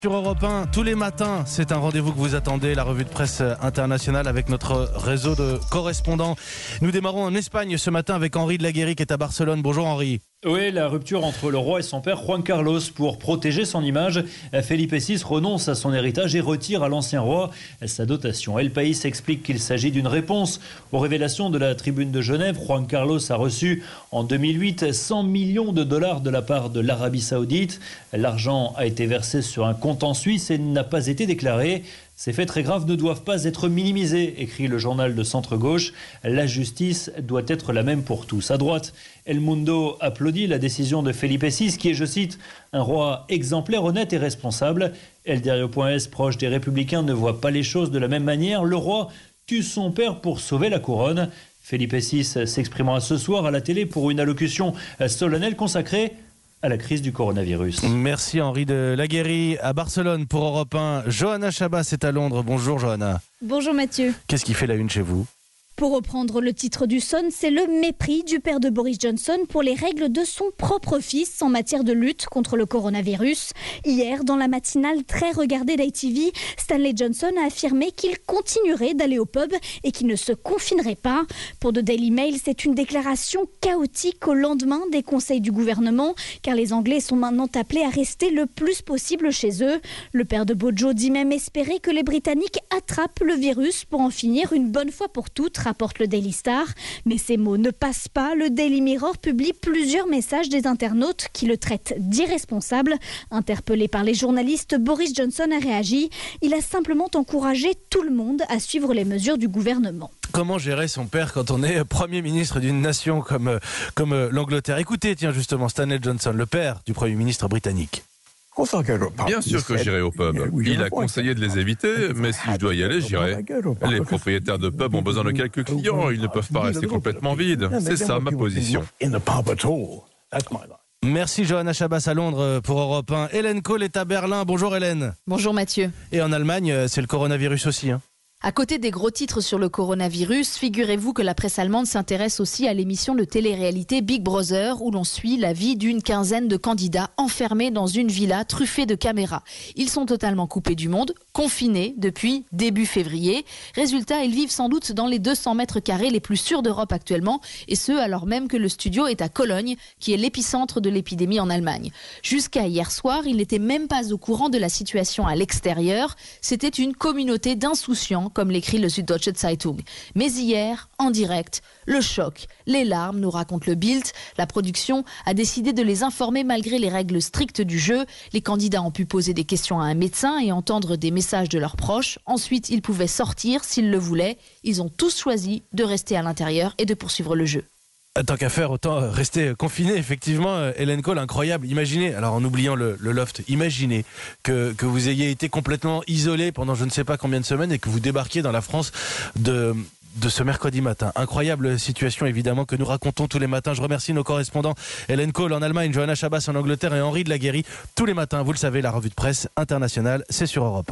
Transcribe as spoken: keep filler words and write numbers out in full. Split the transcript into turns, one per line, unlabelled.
Sur Europe un, tous les matins, c'est un rendez-vous que vous attendez, la revue de presse internationale avec notre réseau de correspondants. Nous démarrons en Espagne ce matin avec Henri de Laguérie qui est à Barcelone. Bonjour Henri.
Oui, la rupture entre le roi et son père Juan Carlos. Pour protéger son image, Felipe six renonce à son héritage et retire à l'ancien roi sa dotation. El País explique qu'il s'agit d'une réponse aux révélations de la Tribune de Genève. Juan Carlos a reçu en deux mille huit cent millions de dollars de la part de l'Arabie Saoudite. L'argent a été versé sur un compte en Suisse et n'a pas été déclaré. Ces faits très graves ne doivent pas être minimisés, écrit le journal de centre-gauche. La justice doit être la même pour tous. À droite, El Mundo applaudit la décision de Felipe six, qui est, je cite, un roi exemplaire, honnête et responsable. El Diario.es, proche des Républicains, ne voit pas les choses de la même manière. Le roi tue son père pour sauver la couronne. Felipe six s'exprimera ce soir à la télé pour une allocution solennelle consacrée à la crise du coronavirus.
Merci Henri de Laguérie à Barcelone pour Europe un. Johanna Chabas est à Londres. Bonjour Johanna.
Bonjour Mathieu.
Qu'est-ce qui fait la une chez vous ?
Pour reprendre le titre du Sun, c'est le mépris du père de Boris Johnson pour les règles de son propre fils en matière de lutte contre le coronavirus. Hier, dans la matinale très regardée d'I T V, Stanley Johnson a affirmé qu'il continuerait d'aller au pub et qu'il ne se confinerait pas. Pour The Daily Mail, c'est une déclaration chaotique au lendemain des conseils du gouvernement, car les Anglais sont maintenant appelés à rester le plus possible chez eux. Le père de Bojo dit même espérer que les Britanniques attrapent le virus pour en finir une bonne fois pour toutes, rapporte le Daily Star. Mais ces mots ne passent pas. Le Daily Mirror publie plusieurs messages des internautes qui le traitent d'irresponsable. Interpellé par les journalistes, Boris Johnson a réagi. Il a simplement encouragé tout le monde à suivre les mesures du gouvernement.
Comment gérer son père quand on est Premier ministre d'une nation comme, comme l'Angleterre ? Écoutez, tiens justement, Stanley Johnson, le père du Premier ministre britannique.
Bien sûr que j'irai au pub. Il a conseillé de les éviter, mais si je dois y aller, j'irai. Les propriétaires de pubs ont besoin de quelques clients, ils ne peuvent pas rester complètement vides. C'est ça ma position.
Merci Johanna Chabas à Londres pour Europe un. Hélène Kohl est à Berlin. Bonjour Hélène.
Bonjour Mathieu.
Et en Allemagne, c'est le coronavirus aussi, hein.
À côté des gros titres sur le coronavirus, figurez-vous que la presse allemande s'intéresse aussi à l'émission de télé-réalité Big Brother, où l'on suit la vie d'une quinzaine de candidats enfermés dans une villa truffée de caméras. Ils sont totalement coupés du monde, confinés depuis début février. Résultat, ils vivent sans doute dans les deux cents mètres carrés les plus sûrs d'Europe actuellement, et ce alors même que le studio est à Cologne, qui est l'épicentre de l'épidémie en Allemagne. Jusqu'à hier soir, ils n'étaient même pas au courant de la situation à l'extérieur. C'était une communauté d'insouciants, comme l'écrit le Süddeutsche Zeitung. Mais hier, en direct, le choc, les larmes, nous raconte le Bild. La production a décidé de les informer malgré les règles strictes du jeu. Les candidats ont pu poser des questions à un médecin et entendre des messages de leurs proches. Ensuite, ils pouvaient sortir s'ils le voulaient. Ils ont tous choisi de rester à l'intérieur et de poursuivre le jeu.
Tant qu'à faire, autant rester confiné, effectivement. Hélène Kohl, incroyable. Imaginez, alors en oubliant le, le loft, imaginez que, que vous ayez été complètement isolé pendant je ne sais pas combien de semaines et que vous débarquiez dans la France de... de ce mercredi matin. Incroyable situation évidemment que nous racontons tous les matins. Je remercie nos correspondants Hélène Kohl en Allemagne, Johanna Chabas en Angleterre et Henri de Laguérie. Tous les matins, vous le savez, la revue de presse internationale, c'est sur Europe un.